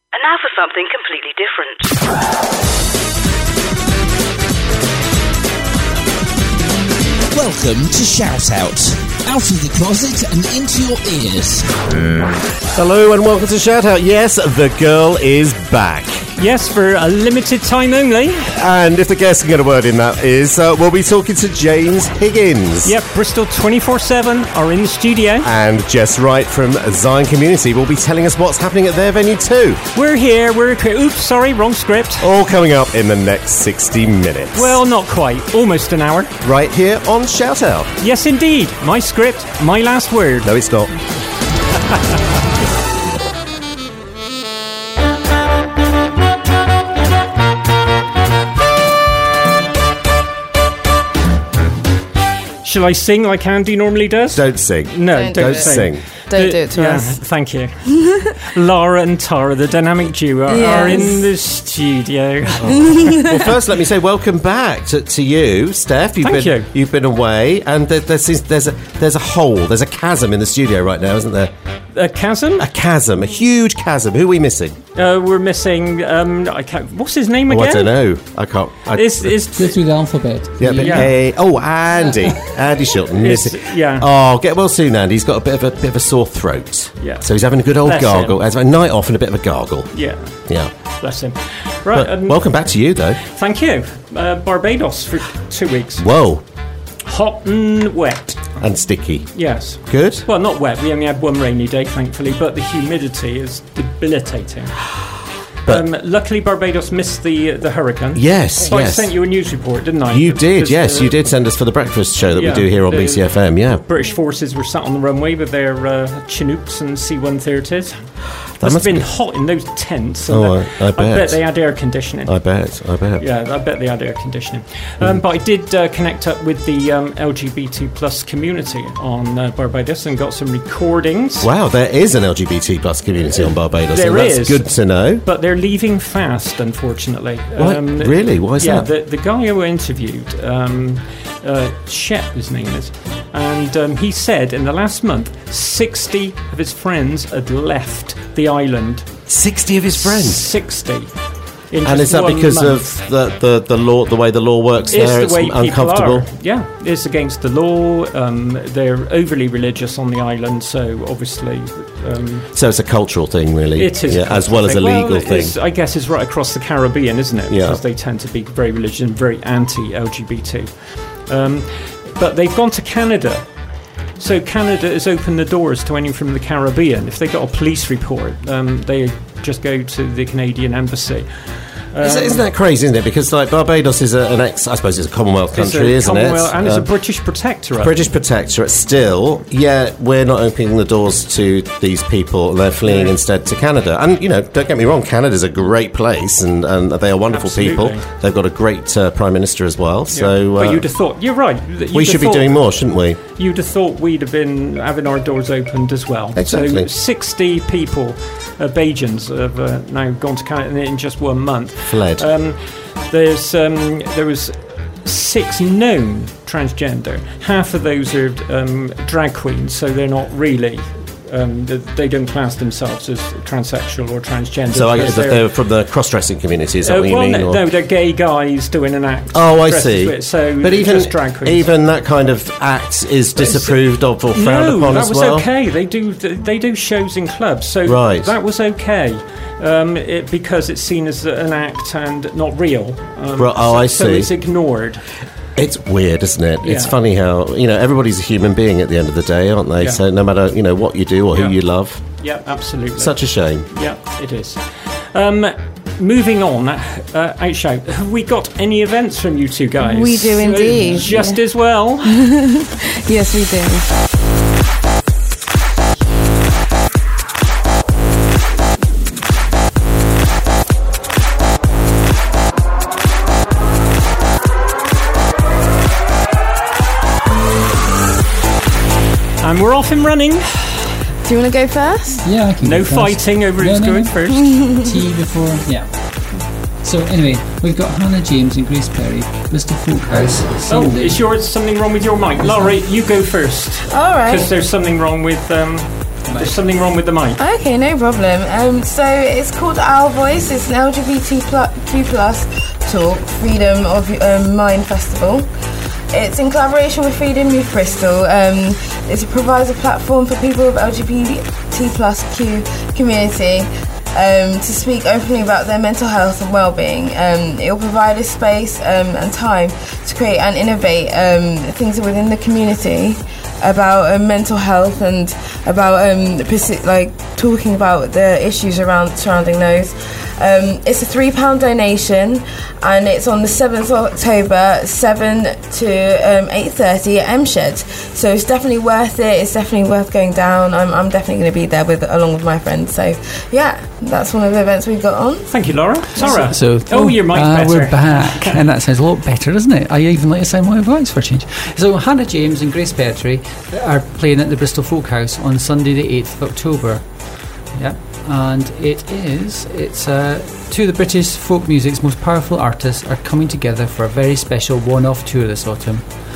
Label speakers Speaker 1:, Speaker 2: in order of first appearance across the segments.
Speaker 1: And now for something completely different.
Speaker 2: Welcome to Shout Out of the closet and into your ears.
Speaker 3: Hello and welcome to Shout Out. Yes, the girl is back.
Speaker 4: Yes, for a limited time only.
Speaker 3: And if the guest can get a word in, that is, we'll be talking to James Higgins.
Speaker 4: Yep, Bristol 24/7 are in the studio.
Speaker 3: And Jess Wright from Zion Community will be telling us what's happening at their venue too.
Speaker 4: We're here, oops, sorry, wrong script.
Speaker 3: All coming up in the next 60 minutes.
Speaker 4: Well, not quite, almost an hour.
Speaker 3: Right here on Shout Out.
Speaker 4: Yes, indeed, my script, my last word.
Speaker 3: No, it's not.
Speaker 4: Shall I sing like Andy normally does?
Speaker 3: Don't sing.
Speaker 4: No,
Speaker 3: don't sing.
Speaker 5: Don't do it to us.
Speaker 4: Thank you. Laura and Tara, the dynamic duo, are in the studio.
Speaker 3: Well, first, let me say welcome back to you, Steph. You've been away, and there's a hole, there's a chasm in the studio right now, isn't there?
Speaker 4: A chasm?
Speaker 3: A chasm, a huge chasm. Who are we missing?
Speaker 4: We're missing. I can't. What's his name again?
Speaker 3: I don't know. I can't.
Speaker 4: It's
Speaker 6: Go through the alphabet.
Speaker 3: Yeah, but Andy. Andy Shilton.
Speaker 4: Yeah.
Speaker 3: Oh, get well soon, Andy. He's got a bit of a sore throat.
Speaker 4: Yeah.
Speaker 3: So he's having a good old gargle. Has a night off and a bit of a gargle.
Speaker 4: Yeah.
Speaker 3: Yeah.
Speaker 4: Bless him. Right.
Speaker 3: Welcome back to you, though.
Speaker 4: Thank you. Barbados for 2 weeks.
Speaker 3: Whoa.
Speaker 4: Hot and wet.
Speaker 3: And sticky.
Speaker 4: Yes.
Speaker 3: Good?
Speaker 4: Well, not wet. We only had one rainy day, thankfully, but the humidity is debilitating. But luckily, Barbados missed the hurricane.
Speaker 3: Yes,
Speaker 4: I sent you a news report, didn't I?
Speaker 3: You did, yes. You did send us for the breakfast show that we do here on BCFM, yeah.
Speaker 4: British forces were sat on the runway with their Chinooks and C-130s. Must have been hot in those tents.
Speaker 3: I bet.
Speaker 4: I bet they had air conditioning.
Speaker 3: I bet.
Speaker 4: Yeah, I bet they had air conditioning. But I did connect up with the LGBT plus community on Barbados and got some recordings.
Speaker 3: Wow, there is an LGBT plus community on Barbados.
Speaker 4: There
Speaker 3: is. That's good to know.
Speaker 4: But they're leaving fast, unfortunately.
Speaker 3: Really? Why is that?
Speaker 4: Yeah, the guy who I interviewed, Shep, his name is, and he said in the last month, 60 of his friends had left the island.
Speaker 3: 60 of his friends?
Speaker 4: 60.
Speaker 3: And is that because of the law, the way the law works there?
Speaker 4: It's the way
Speaker 3: uncomfortable.
Speaker 4: People are. Yeah, it's against the law. They're overly religious on the island, so obviously.
Speaker 3: So it's a cultural thing, really.
Speaker 4: It is,
Speaker 3: as well as a legal thing.
Speaker 4: I guess it's right across the Caribbean, isn't it?
Speaker 3: Yeah.
Speaker 4: Because they tend to be very religious and very anti-LGBT. But they've gone to Canada. So Canada has opened the doors to anyone from the Caribbean. If they got a police report, they just go to the Canadian embassy.
Speaker 3: Isn't that crazy, isn't it? Because Barbados is I suppose it's a Commonwealth country, isn't it?
Speaker 4: And it's a British protectorate.
Speaker 3: British protectorate. Still, we're not opening the doors to these people. They're fleeing instead to Canada. And, don't get me wrong, Canada's a great place and they are wonderful people. They've got a great Prime Minister as well. Yeah. So,
Speaker 4: but you'd have thought, you're right.
Speaker 3: We should be doing more, shouldn't we?
Speaker 4: You'd have thought we'd have been having our doors opened as well.
Speaker 3: Exactly.
Speaker 4: So 60 people, Bajans, have now gone to Canada in just 1 month.
Speaker 3: Fled.
Speaker 4: There was 6 known transgender. Half of those are drag queens, so they're not really. They don't class themselves as transsexual or transgender.
Speaker 3: So I guess they're from the cross-dressing community. Is that what you mean?
Speaker 4: No, they're gay guys doing an act.
Speaker 3: Oh, I see.
Speaker 4: But just drag queens.
Speaker 3: Even that kind of act is disapproved of or frowned upon as well.
Speaker 4: No, that was okay. They do shows in clubs, so that was okay. Because it's seen as an act and not real.
Speaker 3: I see.
Speaker 4: So it's ignored.
Speaker 3: It's weird, isn't it?
Speaker 4: Yeah.
Speaker 3: It's funny how, everybody's a human being at the end of the day, aren't they? Yeah. So no matter, what you do or who you love.
Speaker 4: Yeah, absolutely.
Speaker 3: Such a shame.
Speaker 4: Yeah, it is. Moving on, Outshout, have we got any events from you two guys?
Speaker 5: We do indeed.
Speaker 4: Just as well.
Speaker 5: Yes, we do.
Speaker 4: And we're off and running.
Speaker 5: Do you want to go first?
Speaker 6: Yeah, I can
Speaker 4: No
Speaker 6: go first.
Speaker 4: fighting over who's going first.
Speaker 6: Tea before, So anyway, we've got Hannah James and Grace Perry, Mr. Folkhouse.
Speaker 4: Is something wrong with your mic? Laurie, you go first.
Speaker 5: All right.
Speaker 4: Because there's something wrong with There's something wrong with the mic.
Speaker 5: Okay, no problem. So it's called Our Voice. It's an LGBTQ+ talk, Freedom of Mind Festival. It's in collaboration with Freedom Youth Bristol. It provides a platform for people of LGBTQ community to speak openly about their mental health and well-being. It will provide a space and time to create and innovate things within the community about mental health and about talking about the issues surrounding those. It's a £3 donation, and it's on the 7th of October, 7 to 8:30 at M-Shed. So it's definitely worth it. It's definitely worth going down. I'm definitely going to be there along with my friends. So yeah, that's one of the events we've got on.
Speaker 4: Thank you, Laura. Sarah. Your mic's better.
Speaker 6: We're back, and that sounds a lot better, doesn't it? I even like to sound my voice for a change. So Hannah James and Grace Petrie are playing at the Bristol Folk House on Sunday the 8th of October. Yeah. And it's two of the British folk music's most powerful artists are coming together for a very special one-off tour this autumn.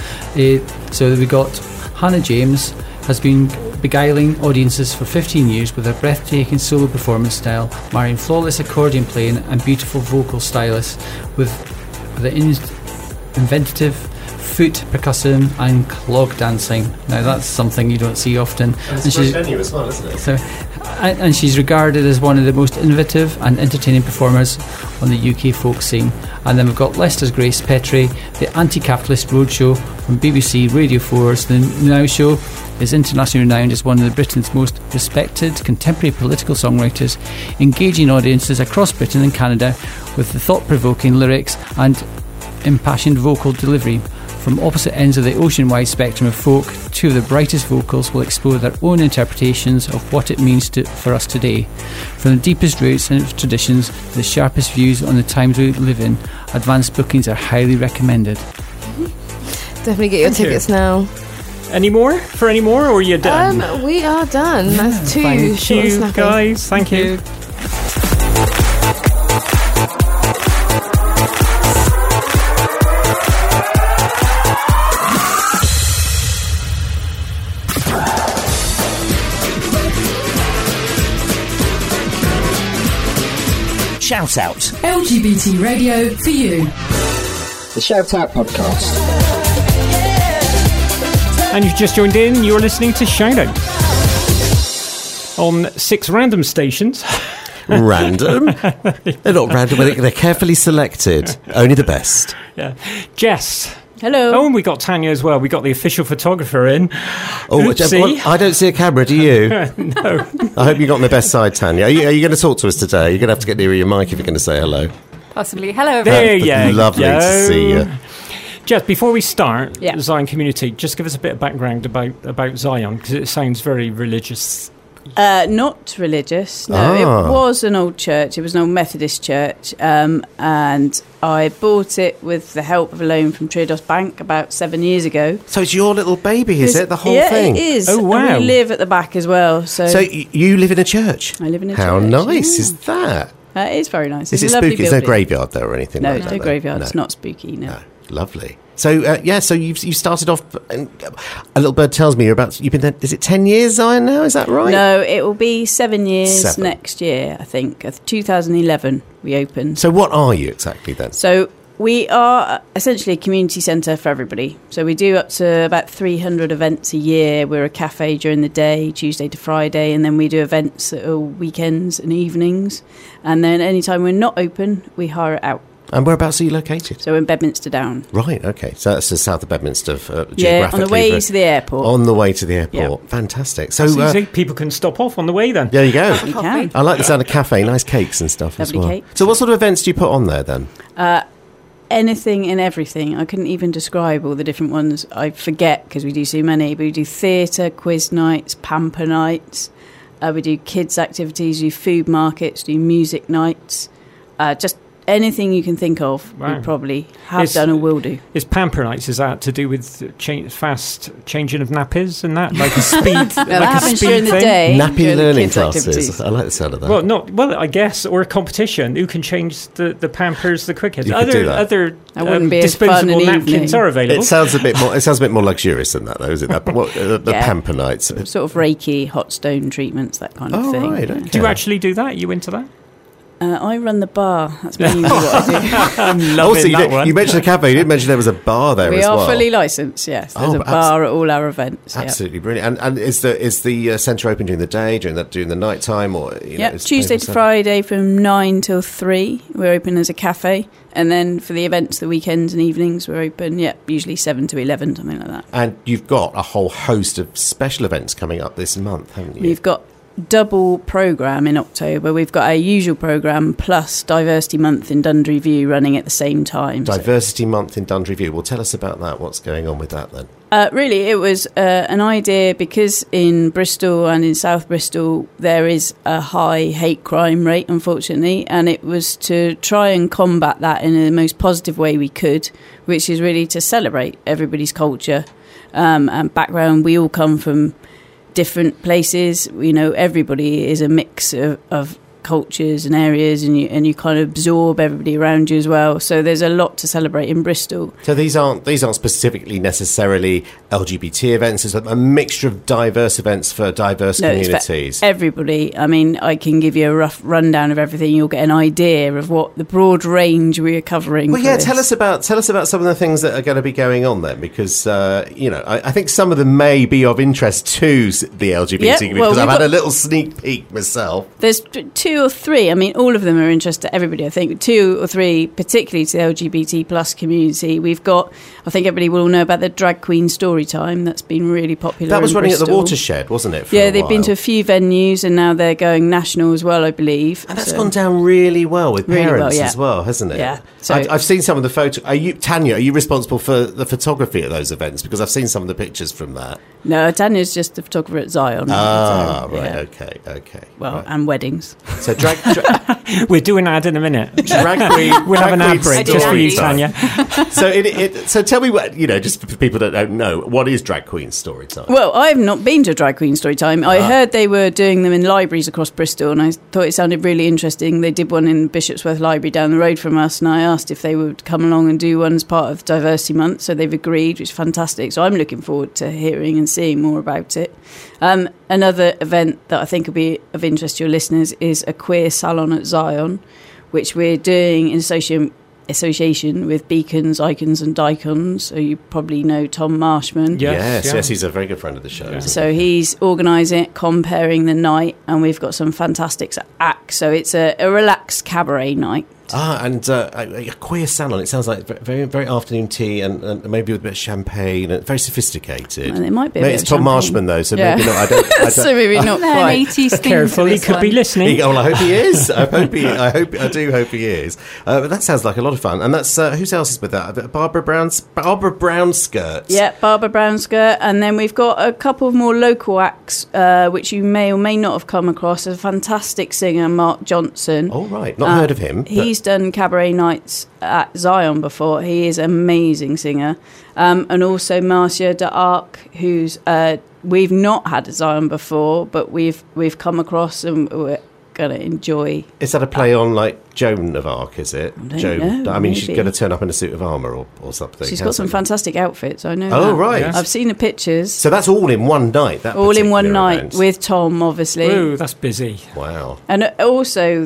Speaker 6: So we got Hannah James has been beguiling audiences for 15 years with her breathtaking solo performance style, marrying flawless accordion playing and beautiful vocal stylus with the inventive foot percussion and clog dancing. Now that's something you don't see often.
Speaker 3: And it's a great venue as well, isn't it?
Speaker 6: So, and she's regarded as one of the most innovative and entertaining performers on the UK folk scene. And then we've got Leicester's Grace Petrie, the anti-capitalist roadshow from BBC Radio 4's The Now Show, is internationally renowned as one of Britain's most respected contemporary political songwriters, engaging audiences across Britain and Canada with the thought-provoking lyrics and impassioned vocal delivery. From opposite ends of the ocean-wide spectrum of folk, two of the brightest vocals will explore their own interpretations of what it means for us today. From the deepest roots and traditions to the sharpest views on the times we live in, advanced bookings are highly recommended.
Speaker 5: Definitely get your tickets now.
Speaker 4: Any more? For any more, or are you done?
Speaker 5: We are done. That's two
Speaker 4: Thank
Speaker 5: short
Speaker 4: you,
Speaker 5: and snappy.
Speaker 4: guys. Thank you.
Speaker 2: Shout Out.
Speaker 7: LGBT radio for you.
Speaker 8: The Shout Out Podcast.
Speaker 4: And you've just joined in, you're listening to Shout Out on 6 random stations.
Speaker 3: Random? They're not random, they're carefully selected. Only the best.
Speaker 4: Yeah. Jess.
Speaker 9: Hello.
Speaker 4: Oh, and we got Tanya as well. We got the official photographer in.
Speaker 3: Oh,
Speaker 4: Oopsie.
Speaker 3: I don't see a camera, do you?
Speaker 4: No.
Speaker 3: I hope you got my best side, Tanya. Are you going to talk to us today? You're going to have to get nearer your mic if you're going to say hello.
Speaker 9: Possibly. Hello, everyone.
Speaker 4: There you
Speaker 3: Lovely
Speaker 4: go.
Speaker 3: to see you.
Speaker 4: Jess, before we start,
Speaker 9: Yeah.
Speaker 4: Zion Community, just give us a bit of background about Zion, because it sounds very religious.
Speaker 9: Not religious. No, it was an old church. It was an old Methodist church, and I bought it with the help of a loan from Triodos Bank about 7 years ago.
Speaker 3: So it's your little baby, is it? The whole
Speaker 9: yeah,
Speaker 3: thing?
Speaker 9: it is.
Speaker 4: Oh, wow.
Speaker 9: And we live at the back as well. So
Speaker 3: You live in a church?
Speaker 9: I live in a
Speaker 3: How
Speaker 9: church.
Speaker 3: nice
Speaker 9: yeah.
Speaker 3: is that?
Speaker 9: It is very nice.
Speaker 3: Is
Speaker 9: It's
Speaker 3: it
Speaker 9: a lovely
Speaker 3: spooky? There's no
Speaker 9: building.
Speaker 3: graveyard there or anything
Speaker 9: No,
Speaker 3: like
Speaker 9: it's
Speaker 3: that?
Speaker 9: no graveyard.
Speaker 3: No.
Speaker 9: It's not spooky, no.
Speaker 3: No. Lovely. So so you started off. A little bird tells me you've been there. Is it 10 years, Zion? Now is that right?
Speaker 9: No, it will be 7 years
Speaker 3: 7.
Speaker 9: next year, I think. 2011 we opened.
Speaker 3: So what are you exactly then?
Speaker 9: So we are essentially a community centre for everybody. So we do up to about 300 events a year. We're a cafe during the day, Tuesday to Friday, and then we do events at weekends and evenings. And then anytime we're not open, we hire it out.
Speaker 3: And whereabouts are you located?
Speaker 9: So we're in Bedminster Down.
Speaker 3: Right, okay. So that's the south of Bedminster, geographically.
Speaker 9: Yeah, on the way to the airport.
Speaker 3: On the way to the airport.
Speaker 9: Yeah.
Speaker 3: Fantastic. So
Speaker 4: That's easy. People can stop off on the way then.
Speaker 3: there you go.
Speaker 9: You can.
Speaker 3: I like the sound of cafe, nice cakes and stuff as
Speaker 9: Lovely
Speaker 3: well.
Speaker 9: cakes.
Speaker 3: So what sort of events do you put on there then?
Speaker 9: Anything and everything. I couldn't even describe all the different ones. I forget because we do so many. But we do theatre, quiz nights, pamper nights. We do kids' activities, we do food markets, do music nights. Just anything you can think of,
Speaker 4: Wow.
Speaker 9: we probably have done or will do.
Speaker 4: Is Pamper Nights, is that to do with fast changing of nappies and that? Like a speed,
Speaker 9: Now,
Speaker 4: like
Speaker 9: that
Speaker 4: a
Speaker 9: happens
Speaker 4: speed
Speaker 9: during the
Speaker 4: thing?
Speaker 9: day.
Speaker 3: Nappy
Speaker 9: during the
Speaker 3: learning
Speaker 9: kids'
Speaker 3: classes.
Speaker 9: activities.
Speaker 3: I like the sound of that.
Speaker 4: Well, I guess, or a competition. Who can change the Pampers the quickest?
Speaker 3: You could do that.
Speaker 4: Other
Speaker 9: That wouldn't be as fun
Speaker 4: disposable
Speaker 9: an
Speaker 4: napkins
Speaker 9: evening.
Speaker 4: are available.
Speaker 3: It sounds a bit more luxurious than that, though, is it? The
Speaker 9: Yeah.
Speaker 3: Pamper Nights.
Speaker 9: Sort of Reiki, hot stone treatments, that kind of
Speaker 3: Oh,
Speaker 9: thing.
Speaker 3: right,
Speaker 9: yeah.
Speaker 3: okay.
Speaker 4: Do you actually do that? Are you into that?
Speaker 9: I run the bar. That's mainly what I
Speaker 4: I'm
Speaker 3: Also,
Speaker 4: loving that one.
Speaker 3: you mentioned the cafe. You didn't mention there was a bar there
Speaker 9: do. We
Speaker 3: as
Speaker 9: are
Speaker 3: well.
Speaker 9: fully licensed, yes. There's
Speaker 3: Oh,
Speaker 9: a bar at all our events. yeah.
Speaker 3: Absolutely brilliant. And is the centre open during the day, during the night time, or
Speaker 9: Yeah,
Speaker 3: it's
Speaker 9: Tuesday to
Speaker 3: 24/7?
Speaker 9: Friday from 9 till 3. We're open as a cafe. And then for the events, the weekends and evenings, we're open, usually 7 to 11, something like that.
Speaker 3: And you've got a whole host of special events coming up this month, haven't you?
Speaker 9: We've got double programme in October. We've got our usual programme plus Diversity Month in Dundry View running at the same time. So-
Speaker 3: Diversity Month in Dundry View. Well, tell us about that. What's going on with that then?
Speaker 9: Really, it was an idea because in Bristol and in South Bristol there is a high hate crime rate, unfortunately, and it was to try and combat that in the most positive way we could, which is really to celebrate everybody's culture and background. We all come from different places. Everybody is a mix of cultures and areas, and you kind of absorb everybody around you as well. So there's a lot to celebrate in Bristol.
Speaker 3: So these aren't specifically necessarily LGBT events. It's a mixture of diverse events for diverse
Speaker 9: It's
Speaker 3: communities.
Speaker 9: for everybody. I mean, I can give you a rough rundown of everything. You'll get an idea of what the broad range we are covering.
Speaker 3: Well,
Speaker 9: for
Speaker 3: yeah.
Speaker 9: this.
Speaker 3: Tell us about some of the things that are going to be going on then, because I think some of them may be of interest to the LGBT community, because I've had a little sneak peek myself.
Speaker 9: There's 2 or 3. I mean, all of them are interesting to everybody. I think 2 or 3, particularly to the LGBT plus community. We've got. I think everybody will all know about the drag queen story time. That's been really popular.
Speaker 3: That was
Speaker 9: in
Speaker 3: running at the
Speaker 9: Bristol.
Speaker 3: Watershed, wasn't it? For
Speaker 9: Yeah,
Speaker 3: a
Speaker 9: they've been
Speaker 3: while?
Speaker 9: to a few venues, and now they're going national as well, I believe.
Speaker 3: And that's
Speaker 9: So-
Speaker 3: gone down really well with
Speaker 9: Really
Speaker 3: parents
Speaker 9: well, yeah.
Speaker 3: as well, hasn't it?
Speaker 9: Yeah. So-
Speaker 3: I've seen some of the photos. Tanya, are you responsible for the photography at those events? Because I've seen some of the pictures from that.
Speaker 9: No, Tanya's just the photographer at Zion.
Speaker 3: Ah,
Speaker 9: So,
Speaker 3: right,
Speaker 9: yeah.
Speaker 3: okay.
Speaker 9: Well,
Speaker 3: right.
Speaker 9: and weddings.
Speaker 3: So drag
Speaker 4: We're doing an ad in a minute.
Speaker 3: queen.
Speaker 4: We'll have an ad break just for you,
Speaker 3: story time.
Speaker 4: Tanya.
Speaker 3: So tell me what, just for people that don't know, what is drag queen story time?
Speaker 9: Well, I've not been to a drag queen story time. I heard they were doing them in libraries across Bristol, and I thought it sounded really interesting. They did one in Bishopsworth Library down the road from us, and I asked if they would come along and do one as part of Diversity Month, so they've agreed, which is fantastic. So I'm looking forward to hearing and seeing more about it. Another event that I think will be of interest to your listeners is a queer salon at Zion, which we're doing in association with Beacons, Icons and Dicons. So you probably know Tom Marshman.
Speaker 3: Yes, he's a very good friend of the show.
Speaker 4: Yeah.
Speaker 3: isn't
Speaker 9: So he's organising it, comparing the night, and we've got some fantastic acts. So it's a relaxed cabaret night.
Speaker 3: And a queer salon. It sounds like very, very afternoon tea and maybe with a bit of champagne and very sophisticated.
Speaker 9: Well, it might be a
Speaker 3: Maybe
Speaker 9: bit
Speaker 3: it's
Speaker 9: of
Speaker 3: Tom
Speaker 9: champagne.
Speaker 3: Marshman though, so
Speaker 9: Yeah.
Speaker 3: maybe not. I don't
Speaker 9: So maybe not quite.
Speaker 10: 80s thing
Speaker 4: Careful,
Speaker 10: for
Speaker 4: he
Speaker 10: this
Speaker 4: could be
Speaker 10: one.
Speaker 4: listening.
Speaker 3: Well, I hope he is. I do hope he is. But that sounds like a lot of fun. And that's who else is with that? Barbara Brown Skirts.
Speaker 9: Yeah, Barbara Brownskirt. And then we've got a couple of more local acts, which you may or may not have come across. A fantastic singer, Mark Johnson.
Speaker 3: Oh, right. Not heard of him.
Speaker 9: He's done cabaret nights at Zion before. He is an amazing singer. And also Marcia de Arc, who's we've not had at Zion before, but we've come across and we're going to enjoy.
Speaker 3: Is that a play on like Joan of Arc, is it?
Speaker 9: I don't know,
Speaker 3: I mean, she's
Speaker 9: maybe.
Speaker 3: going to turn up in a suit of armour or something.
Speaker 9: She's got some fantastic outfits, I know.
Speaker 3: Oh,
Speaker 9: that.
Speaker 3: right.
Speaker 4: Yes.
Speaker 9: I've seen the pictures.
Speaker 3: So that's all in one night, that
Speaker 9: All in one
Speaker 3: particular
Speaker 9: night
Speaker 3: event.
Speaker 9: with Tom, obviously.
Speaker 4: Ooh, that's busy.
Speaker 3: Wow.
Speaker 9: And also,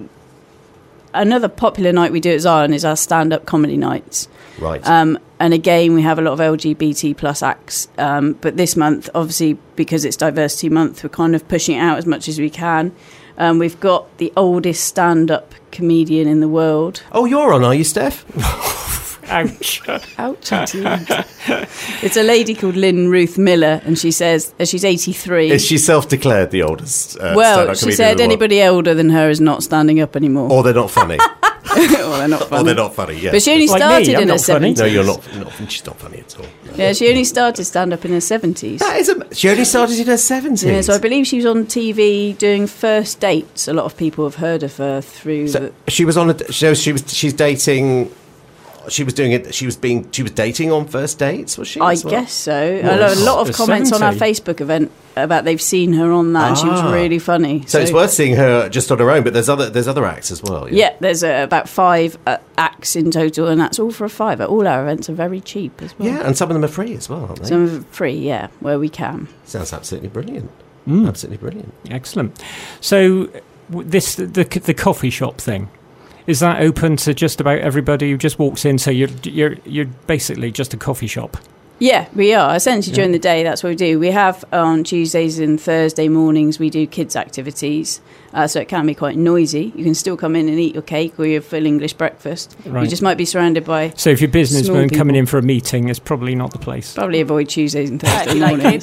Speaker 9: another popular night we do at Zion is our stand-up comedy nights.
Speaker 3: Right.
Speaker 9: And again, we have a lot of LGBT plus acts. But this month, obviously, because it's Diversity Month, we're kind of pushing it out as much as we can. We've got the oldest stand-up comedian in the world.
Speaker 3: Oh, you're on, are you, Steph?
Speaker 4: Ouch.
Speaker 9: Ouch, indeed. It's a lady called Lynn Ruth Miller, and she says she's 83.
Speaker 3: Is she self-declared the oldest
Speaker 9: well,
Speaker 3: stand-up
Speaker 9: she
Speaker 3: comedian in
Speaker 9: said
Speaker 3: the world?
Speaker 9: anybody older than her is not standing up anymore.
Speaker 3: Or they're not funny.
Speaker 9: Well, they're not funny.
Speaker 3: Oh, they're not funny, yeah.
Speaker 9: But she only
Speaker 4: Like me,
Speaker 9: started
Speaker 4: I'm
Speaker 9: in her
Speaker 4: not funny.
Speaker 9: 70s.
Speaker 3: No, you're not. She's not funny at all. No.
Speaker 9: Yeah, she only started stand-up in her 70s.
Speaker 3: That is she only started in her 70s.
Speaker 9: Yeah, so I believe she was on TV doing first dates. A lot of people have heard of her through.
Speaker 3: So she was on a. She's dating. She was doing it. She was dating on first dates. Was she?
Speaker 9: I
Speaker 3: as well?
Speaker 9: guess so.
Speaker 4: Well,
Speaker 9: A lot of
Speaker 4: the
Speaker 9: comments on our
Speaker 4: 70.
Speaker 9: Facebook event about they've seen her on that, and she was really funny.
Speaker 3: So it's worth seeing her just on her own. But there's other acts as well.
Speaker 9: Yeah, there's about 5 acts in total, and that's all for a £5. All our events are very cheap as well.
Speaker 3: Yeah, and some of them are free as well, aren't they?
Speaker 9: Some of them are free, yeah, where we can.
Speaker 3: Sounds absolutely brilliant. Absolutely brilliant.
Speaker 4: Excellent. So the coffee shop thing, is that open to just about everybody who just walks in? So you're basically just a coffee shop.
Speaker 9: Yeah, we are. Essentially, during the day, that's what we do. We have on Tuesdays and Thursday mornings, we do kids' activities. So it can be quite noisy. You can still come in and eat your cake or your full English breakfast.
Speaker 4: Right.
Speaker 9: You just might be surrounded by...
Speaker 4: So if you're businessman
Speaker 9: Small
Speaker 4: coming
Speaker 9: people.
Speaker 4: in for a meeting, it's probably not the place.
Speaker 9: Probably avoid Tuesdays and Thursday mornings.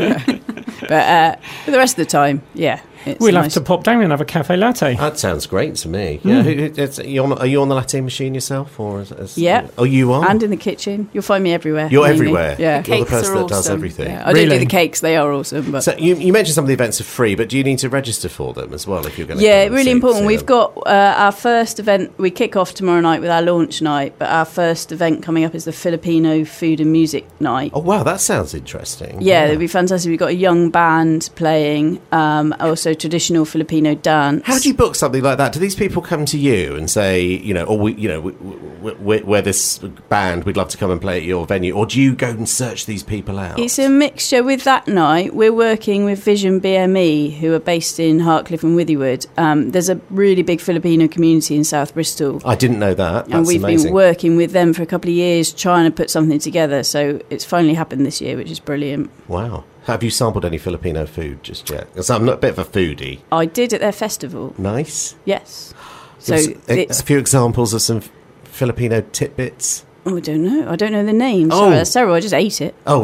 Speaker 9: But for the rest of the time, yeah. It's
Speaker 4: We'll
Speaker 9: nice.
Speaker 4: have to pop down and have a cafe latte.
Speaker 3: That sounds great to me. Yeah, are you on the latte machine yourself, or
Speaker 9: Yeah.
Speaker 3: Oh, you are.
Speaker 9: And in the kitchen. You'll find me everywhere.
Speaker 3: You're
Speaker 9: mainly.
Speaker 3: everywhere.
Speaker 9: Yeah.
Speaker 3: You're the
Speaker 5: Cakes
Speaker 3: person
Speaker 5: are
Speaker 3: that does
Speaker 5: awesome.
Speaker 3: everything.
Speaker 9: Yeah, I don't
Speaker 4: Really?
Speaker 9: do the cakes, they are awesome. But
Speaker 3: So you mentioned some of the events are free, but do you need to register for them as well if you're going to?
Speaker 9: yeah, really important. We've got our first event. We kick off tomorrow night with our launch night, but our first event coming up is the Filipino Food and Music Night.
Speaker 3: Oh wow, that sounds interesting.
Speaker 9: Yeah, it'll be fantastic. We've got a young band playing, also traditional Filipino dance.
Speaker 3: How do you book something like that? Do these people come to you and say, we're this band, we'd love to come and play at your venue, or do you go and search these people out?
Speaker 9: It's a mixture. With that night, we're working with Vision BME, who are based in Hartcliffe and Withywood. There's a really big Filipino community in South Bristol.
Speaker 3: I didn't know that. That's
Speaker 9: And we've
Speaker 3: amazing.
Speaker 9: been working with them for a couple of years, trying to put something together. So it's finally happened this year, which is brilliant.
Speaker 3: Wow. Have you sampled any Filipino food just yet? Because I'm not a bit of a foodie.
Speaker 9: I did at their festival,
Speaker 3: Nice.
Speaker 9: yes. So
Speaker 3: Give us
Speaker 9: it's...
Speaker 3: a few examples of some Filipino tidbits.
Speaker 9: Oh, I don't know. I don't know the name.
Speaker 3: Oh.
Speaker 9: Sorry, that's terrible. I just ate it.
Speaker 3: Oh,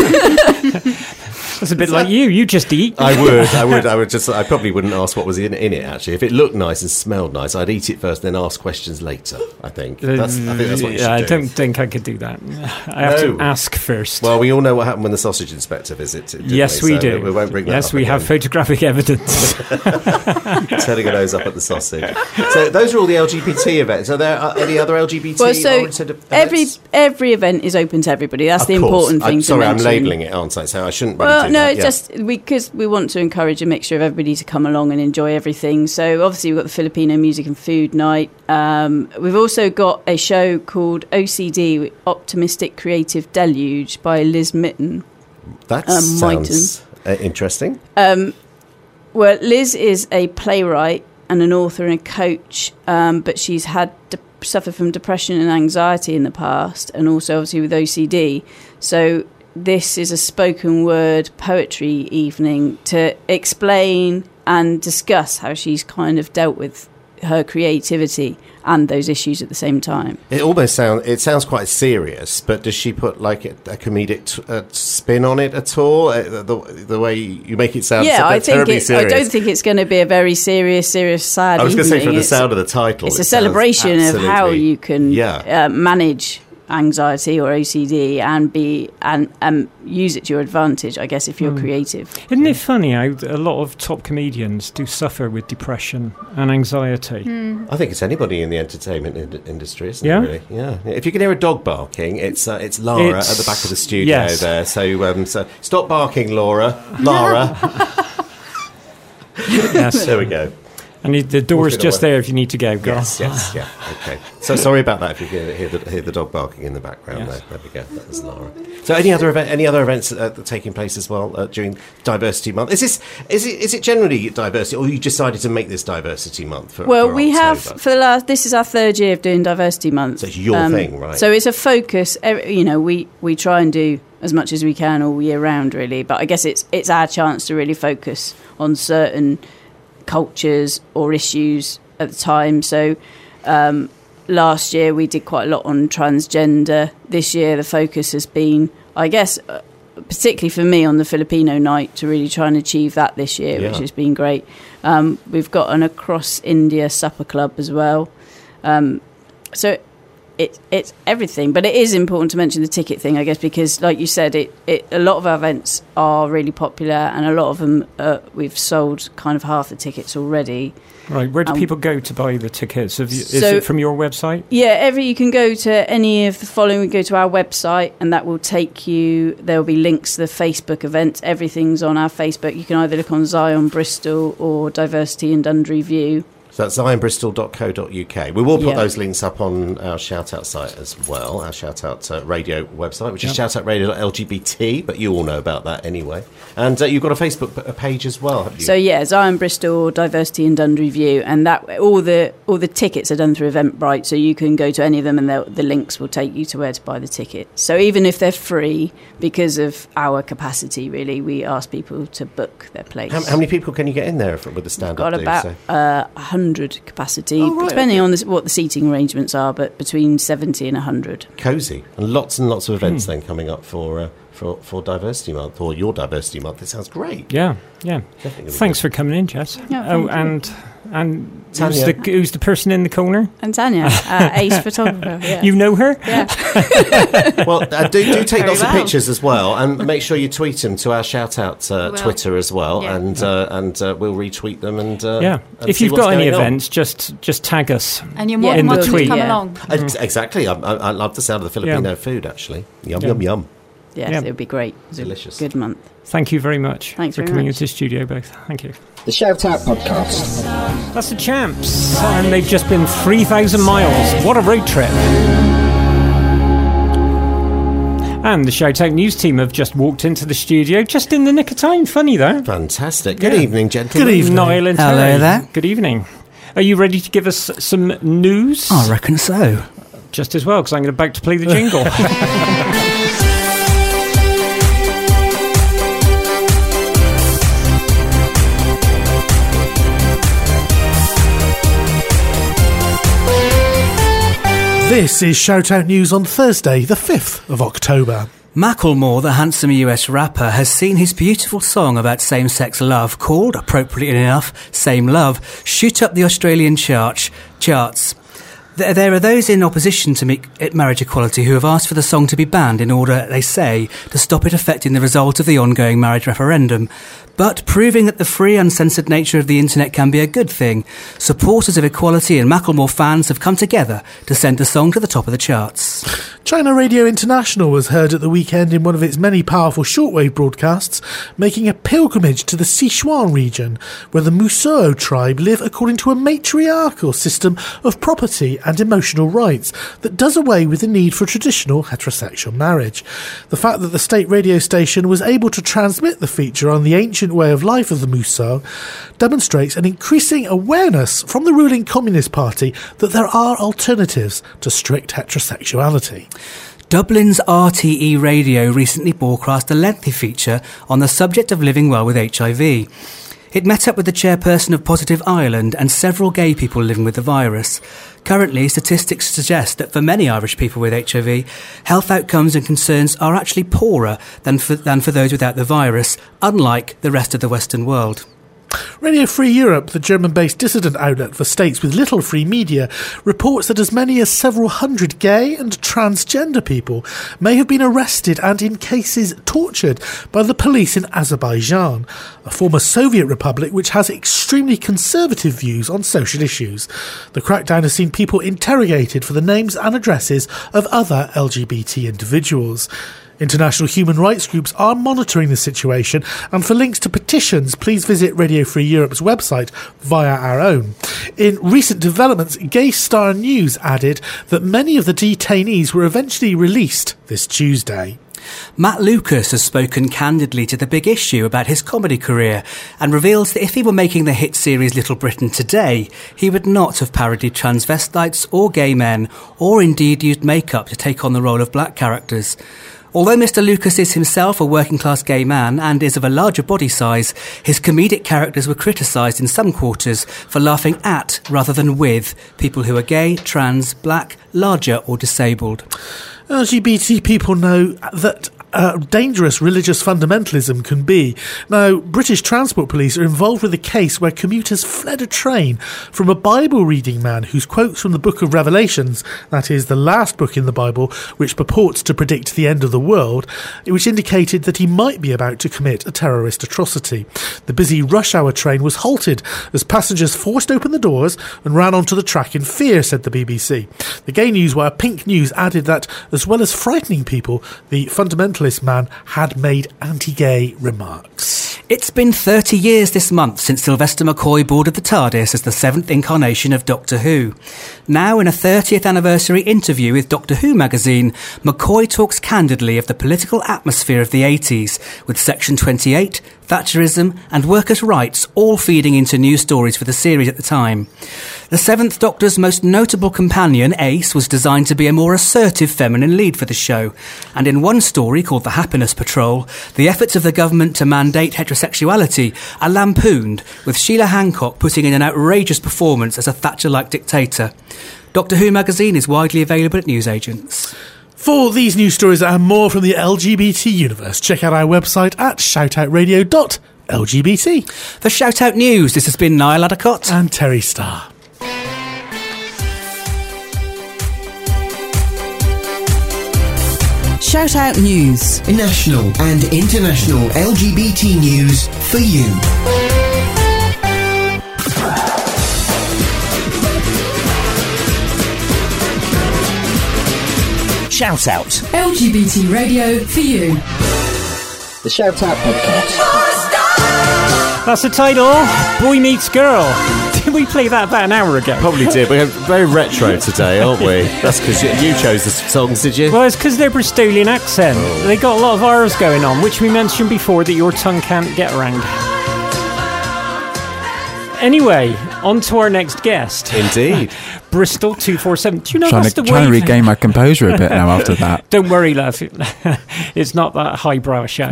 Speaker 4: That's a bit like you. You just eat.
Speaker 3: I probably wouldn't ask what was in it, actually. If it looked nice and smelled nice, I'd eat it first, then ask questions later, I think. I think that's what you should
Speaker 4: I
Speaker 3: do.
Speaker 4: don't think I could do that. I have
Speaker 3: No.
Speaker 4: to ask first.
Speaker 3: Well, we all know what happened when the sausage inspector visited. didn't
Speaker 4: yes,
Speaker 3: we
Speaker 4: we
Speaker 3: So
Speaker 4: do.
Speaker 3: We won't bring that
Speaker 4: yes,
Speaker 3: up
Speaker 4: we have
Speaker 3: again.
Speaker 4: photographic evidence.
Speaker 3: Turning a nose up at the sausage. So those are all the LGBT events. Are there any other LGBT
Speaker 9: Well, so
Speaker 3: oriented events?
Speaker 9: every event is open to everybody. That's
Speaker 3: Of
Speaker 9: the
Speaker 3: course.
Speaker 9: important thing to
Speaker 3: Sorry, I'm
Speaker 9: mention.
Speaker 3: labelling it, aren't I? So I shouldn't really
Speaker 9: Well,
Speaker 3: do
Speaker 9: no,
Speaker 3: that.
Speaker 9: it's just because we want to encourage a mixture of everybody to come along and enjoy everything. So obviously we've got the Filipino Music and Food Night. We've also got a show called OCD, Optimistic Creative Deluge, by Liz Mitten.
Speaker 3: That
Speaker 9: Myton.
Speaker 3: sounds interesting.
Speaker 9: Well, Liz is a playwright and an author and a coach, but she's had suffered from depression and anxiety in the past, and also obviously with OCD. So this is a spoken word poetry evening to explain and discuss how she's kind of dealt with her creativity and those issues at the same time.
Speaker 3: It almost sounds quite serious, but does she put like a comedic spin on it at all? The way you make it sound
Speaker 9: Yeah, I think
Speaker 3: terribly
Speaker 9: I
Speaker 3: serious.
Speaker 9: don't think it's going to be a very serious, sad
Speaker 3: I was going to say from
Speaker 9: evening.
Speaker 3: the sound of the title,
Speaker 9: It's
Speaker 3: it
Speaker 9: a
Speaker 3: sounds
Speaker 9: celebration of how
Speaker 3: absolutely-
Speaker 9: you can
Speaker 3: Yeah.
Speaker 9: manage anxiety or OCD and use it to your advantage, I guess, if you're creative.
Speaker 4: Isn't it funny how a lot of top comedians do suffer with depression and anxiety?
Speaker 3: I think it's anybody in the entertainment industry, isn't
Speaker 4: Yeah?
Speaker 3: it? Really? Yeah. If you can hear a dog barking, it's Lara at the back of the studio
Speaker 4: yes.
Speaker 3: there. So stop barking, Lara. Lara.
Speaker 4: Yes.
Speaker 3: There we go.
Speaker 4: And the door's
Speaker 3: Walking
Speaker 4: just
Speaker 3: away.
Speaker 4: there if you need to go. Go.
Speaker 3: Yes, yeah. Okay. So sorry about that if you can hear the dog barking in the background
Speaker 4: Yes.
Speaker 3: there. There we go. That was Lara. So any other events that are taking place as well during Diversity Month? Is it generally diversity, or you decided to make this Diversity Month for?
Speaker 9: Well,
Speaker 3: for
Speaker 9: we have
Speaker 3: October?
Speaker 9: for the last. This is our third year of doing Diversity Month.
Speaker 3: So it's your thing, right?
Speaker 9: So it's a focus. We try and do as much as we can all year round, really. But I guess it's our chance to really focus on certain cultures or issues at the time. So last year we did quite a lot on transgender. This year the focus has been, I guess, particularly for me, on the Filipino night, to really try and achieve that this year, which has been great. We've got an Across India supper club as well. So it's everything, but it is important to mention the ticket thing, I guess, because, like you said, a lot of our events are really popular, and a lot of them we've sold kind of half the tickets already.
Speaker 4: Right, where do people go to buy the tickets? Is it from your website?
Speaker 9: Yeah, you can go to any of the following. Go to our website, and that will take you. There will be links to the Facebook events. Everything's on our Facebook. You can either look on Zion Bristol or Diversity in Dundry View.
Speaker 3: So that's zionbristol.co.uk. We will put those links up on our Shoutout site as well, our Shoutout radio website, which is shoutoutradio.lgbt, but you all know about that anyway. And you've got a Facebook page as well, haven't you?
Speaker 9: So yeah, Zion Bristol, Diversity in Dundry View, and that all the tickets are done through Eventbrite, so you can go to any of them and the links will take you to where to buy the ticket. So even if they're free, because of our capacity, really, we ask people to book their place.
Speaker 3: How many people can you get in there with the stand-up?
Speaker 9: We've got about 100 capacity, depending on what the seating arrangements are, but between 70 and 100.
Speaker 3: Cosy. And lots of events then coming up for Diversity Month, or your Diversity Month. It sounds great.
Speaker 4: Yeah. Thanks for coming in, Jess.
Speaker 9: Yeah,
Speaker 4: and who's the person in the corner?
Speaker 9: And Tanya, ace photographer. Yeah.
Speaker 4: You know her?
Speaker 9: Yeah.
Speaker 3: Well, do take lots of pictures as well, and make sure you tweet them to our Shoutout Twitter as well, and we'll retweet them. And
Speaker 4: if you've got any events, just tag us.
Speaker 10: And you're more than welcome to come along.
Speaker 3: Exactly. I love the sound of the Filipino food. Actually, yum.
Speaker 9: Yes, it would be great. It's
Speaker 3: delicious.
Speaker 9: Good month.
Speaker 4: Thank you very much
Speaker 9: for
Speaker 4: coming into the studio, both. Thank you.
Speaker 8: The Shout Out Podcast.
Speaker 4: That's the Champs, and they've just been 3,000 miles. What a road trip. And the Shout Out News team have just walked into the studio, just in the nick of time. Funny, though.
Speaker 3: Fantastic. Good evening, gentlemen.
Speaker 4: Good evening. Niall and
Speaker 11: Hello
Speaker 4: Terry.
Speaker 11: there.
Speaker 4: Good evening. Are you ready to give us some news?
Speaker 11: I reckon so.
Speaker 4: Just as well, because I'm about to play the jingle.
Speaker 12: This is Shout Out News on Thursday, the 5th of October.
Speaker 11: Macklemore, the handsome US rapper, has seen his beautiful song about same-sex love, called, appropriately enough, Same Love, shoot up the Australian charts. There are those in opposition to marriage equality who have asked for the song to be banned in order, they say, to stop it affecting the result of the ongoing marriage referendum. But proving that the free, uncensored nature of the internet can be a good thing, supporters of equality and Macklemore fans have come together to send the song to the top of the charts.
Speaker 12: China Radio International was heard at the weekend in one of its many powerful shortwave broadcasts, making a pilgrimage to the Sichuan region, where the Musou tribe live according to a matriarchal system of property and emotional rights that does away with the need for traditional heterosexual marriage. The fact that the state radio station was able to transmit the feature on the ancient way of life of the Musou demonstrates an increasing awareness from the ruling Communist Party that there are alternatives to strict heterosexuality.
Speaker 11: Dublin's RTE Radio recently broadcast a lengthy feature on the subject of living well with HIV. It met up with the chairperson of Positive Ireland and several gay people living with the virus. Currently, statistics suggest that for many Irish people with HIV, health outcomes and concerns are actually poorer than for those without the virus, unlike the rest of the Western world.
Speaker 12: Radio Free Europe, the German-based dissident outlet for states with little free media, reports that as many as several hundred gay and transgender people may have been arrested and, in cases, tortured by the police in Azerbaijan, a former Soviet republic which has extremely conservative views on social issues. The crackdown has seen people interrogated for the names and addresses of other LGBT individuals. International human rights groups are monitoring the situation, and for links to petitions, please visit Radio Free Europe's website via our own. In recent developments, Gay Star News added that many of the detainees were eventually released this Tuesday.
Speaker 11: Matt Lucas has spoken candidly to The Big Issue about his comedy career and reveals that if he were making the hit series Little Britain today, he would not have parodied transvestites or gay men, or indeed used makeup to take on the role of black characters. Although Mr. Lucas is himself a working-class gay man and is of a larger body size, his comedic characters were criticised in some quarters for laughing at, rather than with, people who are gay, trans, black, larger or disabled.
Speaker 12: LGBT people know that dangerous religious fundamentalism can be. Now, British Transport Police are involved with a case where commuters fled a train from a Bible-reading man whose quotes from the Book of Revelations, that is, the last book in the Bible, which purports to predict the end of the world, which indicated that he might be about to commit a terrorist atrocity. The busy rush-hour train was halted as passengers forced open the doors and ran onto the track in fear, said the BBC. The Gay Newswire Pink News added that, as well as frightening people, the fundamentalist man had made anti-gay remarks.
Speaker 11: It's been 30 years this month since Sylvester McCoy boarded the TARDIS as the seventh incarnation of Doctor Who. Now, in a 30th anniversary interview with Doctor Who magazine, McCoy talks candidly of the political atmosphere of the 80s, with Section 28, Thatcherism and workers' rights all feeding into news stories for the series at the time. The Seventh Doctor's most notable companion, Ace, was designed to be a more assertive feminine lead for the show, and in one story called The Happiness Patrol, the efforts of the government to mandate heterosexuality are lampooned, with Sheila Hancock putting in an outrageous performance as a Thatcher-like dictator. Doctor Who magazine is widely available at newsagents.
Speaker 12: For these news stories and more from the LGBT universe, check out our website at shoutoutradio.lgbt.
Speaker 11: For Shout Out News, this has been Niall Adicott
Speaker 12: and Terry Starr.
Speaker 2: Shout Out News. National and international LGBT news for you. Shout Out.
Speaker 7: LGBT radio for you.
Speaker 8: The Shout Out Podcast.
Speaker 4: That's the title. Boy Meets Girl. Did we play that about an hour ago?
Speaker 3: Probably did. We're very retro today, aren't we? That's because you chose the songs, did you?
Speaker 4: Well, it's because they're Bristolian accent. Oh. They got a lot of R's going on, which we mentioned before that your tongue can't get around. Anyway, on to our next guest.
Speaker 3: Indeed.
Speaker 4: Bristol 247. Do you know that's the way?
Speaker 13: Trying to regain my composure a bit now after that.
Speaker 4: Don't worry, love. It's not that highbrow show.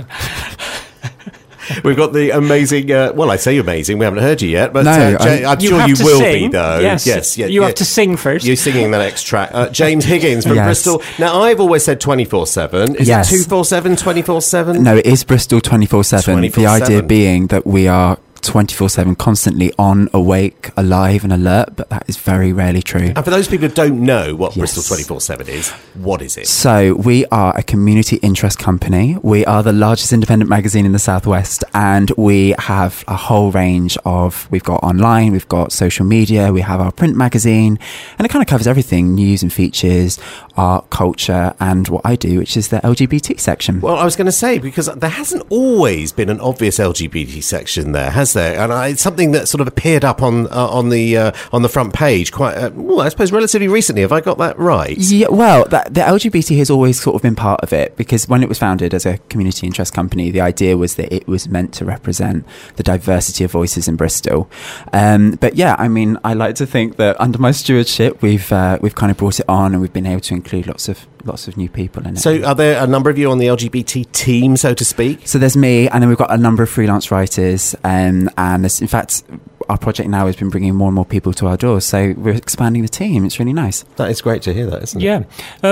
Speaker 3: We've got the amazing, well, I say amazing, we haven't heard you yet, but
Speaker 13: no,
Speaker 3: I'm sure you will be, though.
Speaker 4: Yes, you have to sing first.
Speaker 3: You're singing the next track. James Higgins from Bristol. Now, I've always said 24/7. Is it 247, 24/7?
Speaker 13: No, it is Bristol 24/7. The idea being that we are 24/7, constantly on, awake, alive and alert, but that is very rarely true.
Speaker 3: And for those people who don't know what Bristol 24/7 is, what is it?
Speaker 13: So we are a community interest company. We are the largest independent magazine in the Southwest, and we have a whole range of, we've got online, we've got social media, we have our print magazine, and it kind of covers everything, news and features, art, culture, and what I do, which is the LGBT section.
Speaker 3: Well, I was going to say, because there hasn't always been an obvious LGBT section there, has there? And it's something that sort of appeared up on the front page quite, I suppose, relatively recently. Have I got that right?
Speaker 13: Yeah, well, the LGBT has always sort of been part of it, because when it was founded as a community interest company, the idea was that it was meant to represent the diversity of voices in Bristol. But yeah, I mean, I like to think that under my stewardship, we've kind of brought it on, and we've been able to include lots of new people in it.
Speaker 3: So are there a number of you on the LGBT team, so to speak?
Speaker 13: So there's me, and then we've got a number of freelance writers, and there's, in fact, our project now has been bringing more and more people to our doors, so we're expanding the team. It's really nice.
Speaker 3: That is great to hear that, isn't it?
Speaker 4: Yeah.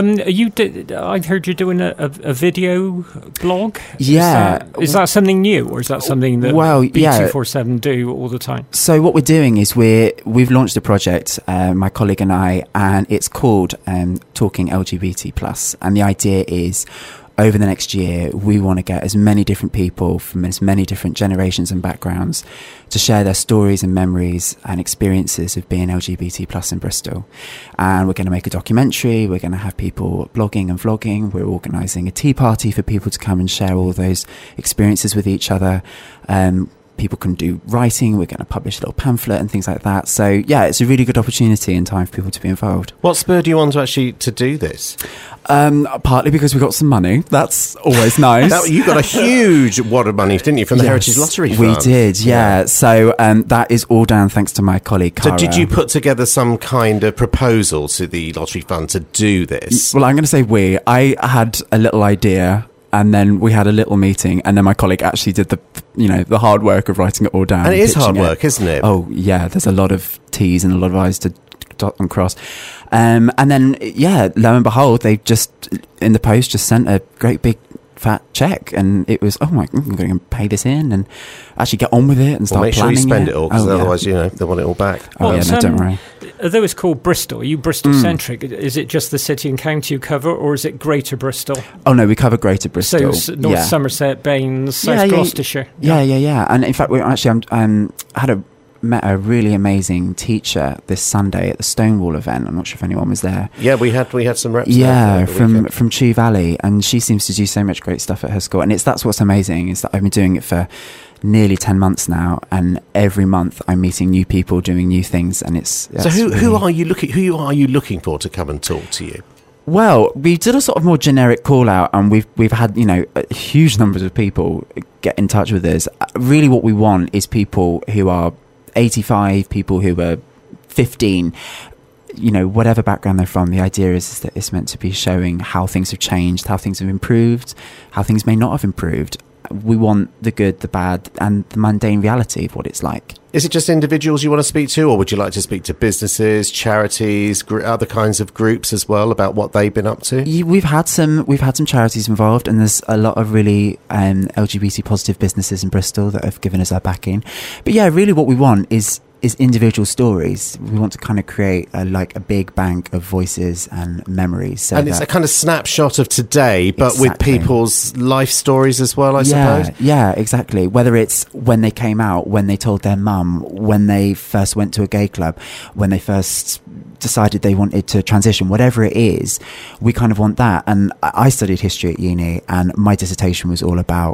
Speaker 4: I've heard you're doing a video blog.
Speaker 13: Yeah.
Speaker 4: Is that something new, or is that something that B247 do all the time?
Speaker 13: So what we're doing is we've launched a project, my colleague and I, and it's called Talking LGBT+. And the idea is, over the next year, we want to get as many different people from as many different generations and backgrounds to share their stories and memories and experiences of being LGBT+ in Bristol. And we're going to make a documentary, we're going to have people blogging and vlogging, we're organising a tea party for people to come and share all those experiences with each other. People can do writing, we're going to publish a little pamphlet and things like that. So yeah, it's a really good opportunity and time for people to be involved.
Speaker 3: What spurred you on to do this?
Speaker 13: Partly because we got some money. That's always nice.
Speaker 3: You got a huge wad of money, didn't you, from the Heritage Lottery Fund?
Speaker 13: We did, yeah. So that is all down thanks to my colleague, Cara.
Speaker 3: So did you put together some kind of proposal to the Lottery Fund to do this?
Speaker 13: Well, I'm going to say I had a little idea, and then we had a little meeting, and then my colleague actually did the hard work of writing it all down.
Speaker 3: And it is hard work, isn't it?
Speaker 13: Oh, yeah. There's a lot of T's and a lot of I's to dot and cross. And then, lo and behold, they just, in the post, just sent a great big fat check, and it was, I'm going to pay this in and actually get on with it and start
Speaker 3: make
Speaker 13: planning
Speaker 3: sure you spend it all, because otherwise,
Speaker 13: yeah.
Speaker 3: they want it all back.
Speaker 13: No, don't worry.
Speaker 4: Although it's called Bristol, are you Bristol-centric? Is it just the city and county you cover, or is it Greater Bristol?
Speaker 13: Oh, no, we cover Greater Bristol.
Speaker 4: So North Somerset, Baines, South Gloucestershire.
Speaker 13: Yeah. And in fact, we actually met a really amazing teacher this Sunday at the Stonewall event. I'm not sure if anyone was there.
Speaker 3: Yeah, we had some reps.
Speaker 13: Yeah, from Chew Valley, and she seems to do so much great stuff at her school. And that's what's amazing, is that I've been doing it for nearly 10 months now, and every month I'm meeting new people, doing new things, and it's
Speaker 3: so who are you looking for to come and talk to you?
Speaker 13: Well, we did a sort of more generic call out, and we've had huge numbers of people get in touch with us. Really, what we want is people who are 85, people who are 15, whatever background they're from. The idea is that it's meant to be showing how things have changed, how things have improved, how things may not have improved. We want the good, the bad, and the mundane reality of what it's like.
Speaker 3: Is it just individuals you want to speak to, or would you like to speak to businesses, charities, other kinds of groups as well, about what they've been up to?
Speaker 13: We've had some charities involved, and there's a lot of really LGBT positive businesses in Bristol that have given us their backing. But yeah, really what we want is individual stories. We want to kind of create a big bank of voices and memories.
Speaker 3: And it's a kind of snapshot of today, but with people's life stories as well, I suppose?
Speaker 13: Yeah, exactly. Whether it's when they came out, when they told their mum, when they first went to a gay club, when they first decided they wanted to transition, whatever it is, we kind of want that. And I studied history at uni, and my dissertation was all about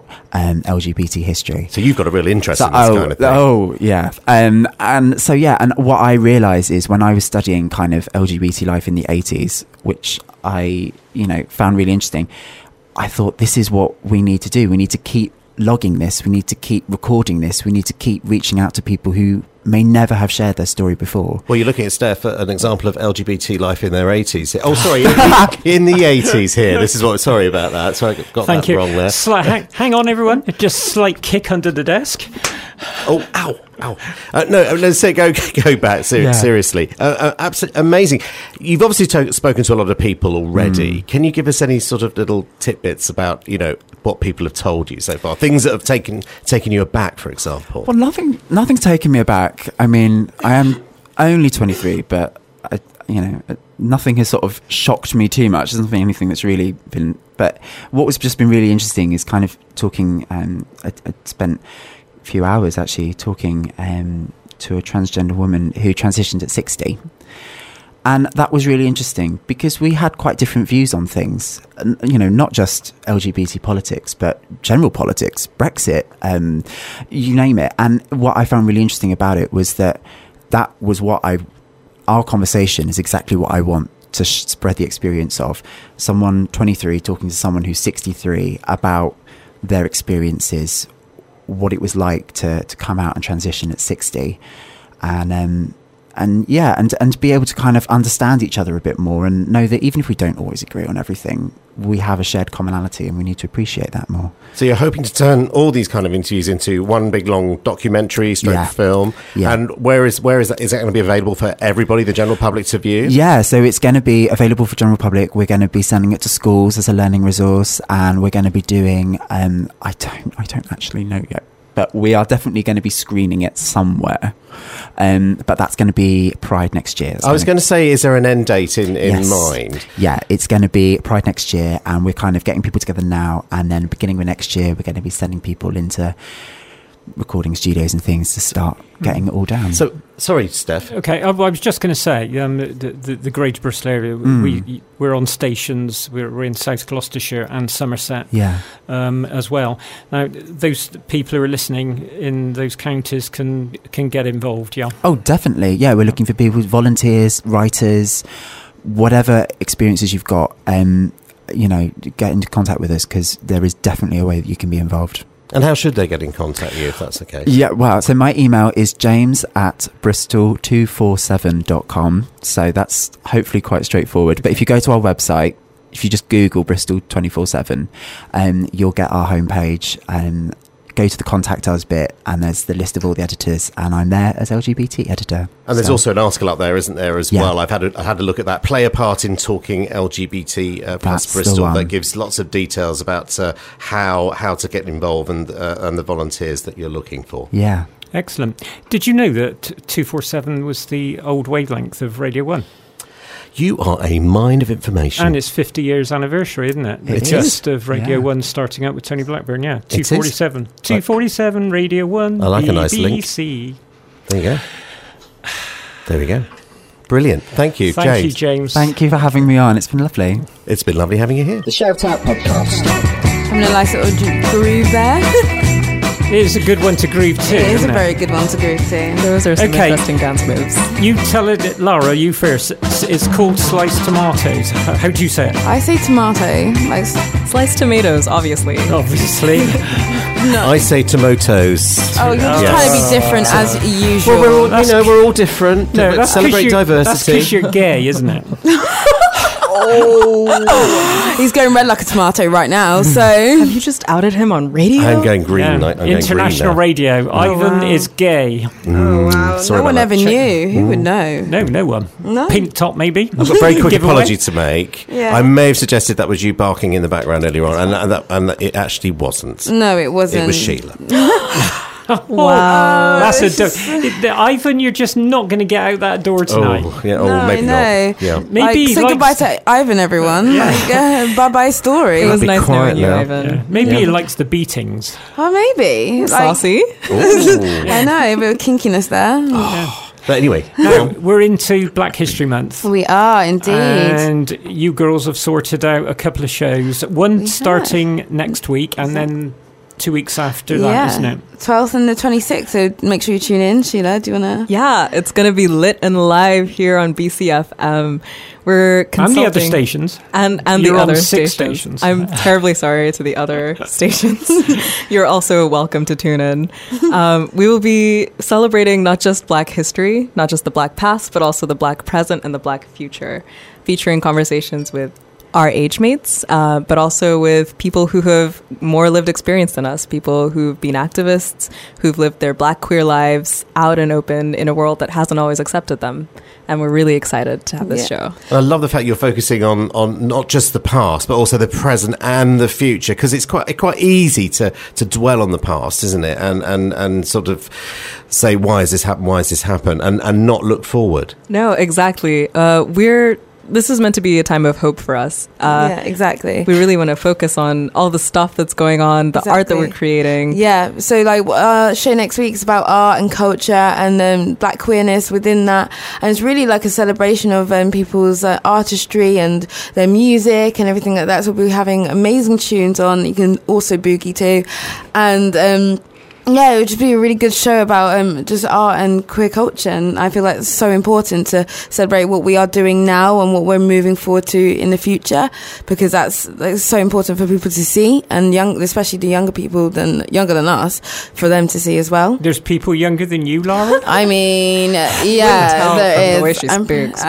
Speaker 13: LGBT history.
Speaker 3: So you've got a real interest in this kind of thing.
Speaker 13: Oh, yeah. And so, and what I realised is when I was studying kind of LGBT life in the 80s, which I, found really interesting, I thought this is what we need to do. We need to keep logging this. We need to keep recording this. We need to keep reaching out to people who may never have shared their story before.
Speaker 3: Well, you're looking at Steph, an example of LGBT life in their 80s. Oh, sorry, in the 80s here. This is what. Sorry about that. So I got that wrong there.
Speaker 4: Hang on, everyone. Just slight kick under the desk.
Speaker 3: Oh, ow. No, let's say go back seriously. Absolutely amazing. You've obviously spoken to a lot of people already. Can you give us any sort of little tidbits about what people have told you so far? Things that have taken you aback, for example.
Speaker 13: Well, nothing's taken me aback. I mean, I am only 23, but nothing has sort of shocked me too much. There's nothing, anything that's really been. But what was just been really interesting is kind of talking. I spent few hours actually talking to a transgender woman who transitioned at 60, and that was really interesting because we had quite different views on things, not just LGBT politics but general politics, Brexit, you name it. And what I found really interesting about it was that was what our conversation is exactly what I want to spread the experience of someone 23 talking to someone who's 63 about their experiences, what it was like to come out and transition at 60, and be able to kind of understand each other a bit more and know that even if we don't always agree on everything, we have a shared commonality and we need to appreciate that more.
Speaker 3: So you're hoping to turn all these kind of interviews into one big long documentary film. Yeah. And where is that? Is that going to be available for everybody, the general public, to view?
Speaker 13: Yeah, so it's going to be available for general public. We're going to be sending it to schools as a learning resource, and we're going to be doing I don't actually know yet, but we are definitely going to be screening it somewhere. But that's going to be Pride next year.
Speaker 3: I was going to say, is there an end date in mind?
Speaker 13: Yeah, it's going to be Pride next year, and we're kind of getting people together now, and then beginning of next year, we're going to be sending people into recording studios and things to start getting it all down.
Speaker 3: So, sorry, Steph.
Speaker 4: Okay, I was just going to say, the Greater Bristol area, we're on stations, we're in South Gloucestershire and Somerset as well. Now, those people who are listening in those counties can get involved, yeah?
Speaker 13: Oh, definitely, yeah. We're looking for people, volunteers, writers, whatever experiences you've got, get into contact with us, because there is definitely a way that you can be involved.
Speaker 3: And how should they get in contact with you if that's the case?
Speaker 13: Yeah, well, so my email is james@bristol247.com. So that's hopefully quite straightforward. But if you go to our website, if you just Google Bristol 24/7, you'll get our homepage. go to the contact us bit, and there's the list of all the editors, and I'm there as LGBT editor.
Speaker 3: And there's also an article up there, isn't there, as well? I had a look at that. Play a part in talking LGBT plus Bristol. That gives lots of details about how to get involved and the volunteers that you're looking for.
Speaker 13: Yeah.
Speaker 4: Excellent. Did you know that 247 was the old wavelength of Radio 1?
Speaker 3: You are a mine of information.
Speaker 4: And it's 50 years anniversary, isn't it?
Speaker 3: It
Speaker 4: just
Speaker 3: is.
Speaker 4: Of Radio 1 starting up with Tony Blackburn, 247. 247, Radio 1,
Speaker 3: I like
Speaker 4: BBC.
Speaker 3: a nice link. There you go. There we go. Brilliant. Thank you, James.
Speaker 4: Thank you, James.
Speaker 13: Thank you for having me on. It's been lovely.
Speaker 3: It's been lovely having you here.
Speaker 8: The Shout Out Podcast.
Speaker 5: Having a nice little groove there.
Speaker 4: It is a good one to groove to.
Speaker 5: It is a
Speaker 4: isn't
Speaker 5: very good one to groove to.
Speaker 10: Those are some interesting dance moves.
Speaker 4: You tell it, Lara, you first. It's called sliced tomatoes. How do you say it?
Speaker 5: I say tomato. Like
Speaker 10: sliced tomatoes, obviously.
Speaker 4: Obviously.
Speaker 5: No.
Speaker 3: I say tomatoes.
Speaker 5: Oh, you're just trying to be different as usual.
Speaker 3: Well, we're all different.
Speaker 4: No,
Speaker 3: Let's celebrate diversity.
Speaker 4: That's because you're gay, isn't it?
Speaker 5: Oh, he's going red like a tomato right now. So
Speaker 10: have you just outed him on radio?
Speaker 3: I'm going green.
Speaker 4: Yeah.
Speaker 3: I'm
Speaker 4: International
Speaker 3: going green
Speaker 4: radio. Ivan is gay.
Speaker 5: Oh wow! No one ever knew. Who would know?
Speaker 4: No one.
Speaker 5: No.
Speaker 4: Pink top, maybe.
Speaker 3: I've got a very quick apology to make.
Speaker 5: Yeah.
Speaker 3: I may have suggested that was you barking in the background earlier on, and it actually wasn't.
Speaker 5: No, it wasn't.
Speaker 3: It was Sheila.
Speaker 10: Wow,
Speaker 4: that's Ivan, you're just not going to get out that door tonight.
Speaker 3: Maybe not. Yeah,
Speaker 5: maybe say goodbye to Ivan, everyone. Bye bye story.
Speaker 10: It was nice knowing you, Ivan.
Speaker 4: Yeah. Maybe he likes the beatings.
Speaker 5: Oh, maybe
Speaker 10: saucy.
Speaker 5: I know, a bit of kinkiness there.
Speaker 3: But anyway,
Speaker 4: we're into Black History Month.
Speaker 5: We are indeed,
Speaker 4: and you girls have sorted out a couple of shows. One starting next week, and then 2 weeks after that, isn't it?
Speaker 5: 12th and the 26th, so make sure you tune in. Sheila, do you want to?
Speaker 10: Yeah, it's going to be lit and live here on BCFM. We're consulting.
Speaker 4: And the other stations.
Speaker 10: And the other stations. I'm terribly sorry to the other stations. You're also welcome to tune in. We will be celebrating not just Black history, not just the Black past, but also the Black present and the Black future, featuring conversations with our age mates, but also with people who have more lived experience than us, people who've been activists, who've lived their Black queer lives out and open in a world that hasn't always accepted them. And we're really excited to have this show.
Speaker 3: I love the fact you're focusing on not just the past, but also the present and the future, because it's quite easy to dwell on the past, isn't it? And sort of say, why has this happened? And not look forward.
Speaker 10: No, exactly. This is meant to be a time of hope for us.
Speaker 5: Yeah, exactly.
Speaker 10: We really want to focus on all the stuff that's going on, the art that we're creating.
Speaker 5: Yeah, so show next week is about art and culture and Black queerness within that. And it's really like a celebration of people's artistry and their music and everything like that. So we'll be having amazing tunes on. You can also boogie too. And yeah, it would just be a really good show about just art and queer culture, and I feel like it's so important to celebrate what we are doing now and what we're moving forward to in the future, because that's so important for people to see, and especially the younger people younger than us, for them to see as well.
Speaker 4: There's people younger than you, Lara?
Speaker 5: I mean, yeah, there is.
Speaker 10: The way she speaks.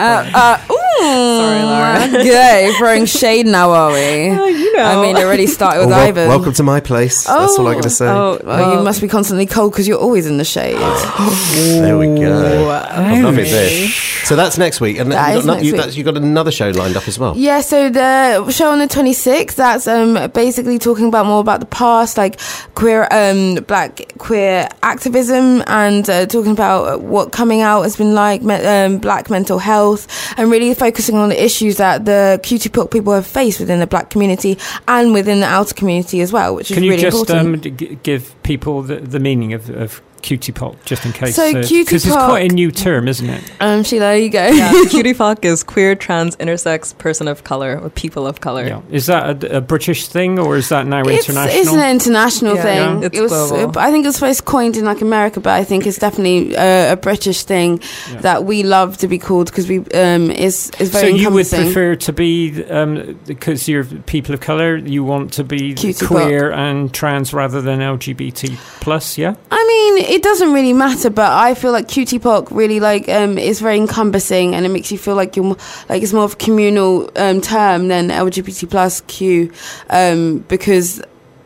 Speaker 5: Sorry, Lara. Gay, throwing shade now, are we?
Speaker 10: You know.
Speaker 5: I mean, it already started with Ivan.
Speaker 3: Welcome to my place. That's all I'm going to say.
Speaker 5: Well, you must be constantly cold because you're always in the shade.
Speaker 3: There we go. I'm loving this. So that's next week, and you've got another show lined up as well.
Speaker 5: Yeah, so the show on the 26th, that's basically talking more about the past, like queer, Black queer activism, and talking about what coming out has been like, Black mental health, and really focusing on the issues that the QTPOC people have faced within the Black community and within the outer community as well, which is really important.
Speaker 4: Can you just give people the meaning of QTPOC, just in case?
Speaker 5: So QTPOC,
Speaker 4: because it's quite a new term, isn't it?
Speaker 5: Sheila, there you go.
Speaker 10: Yeah, QTPOC is queer, trans, intersex, person of color, or people of color.
Speaker 4: Yeah. Is that a British thing, or is that now international?
Speaker 5: It's an international thing.
Speaker 10: Yeah, it's global.
Speaker 5: I think it was first coined in America, but I think it's definitely a British thing that we love to be called, because is very encompassing.
Speaker 4: So you would prefer to be, because you're people of color, you want to be queer and trans rather than LGBT plus, yeah?
Speaker 5: I mean, it doesn't really matter, but I feel like QTPOC really is very encompassing, and it makes you feel like you're it's more of a communal term than LGBT plus Q, because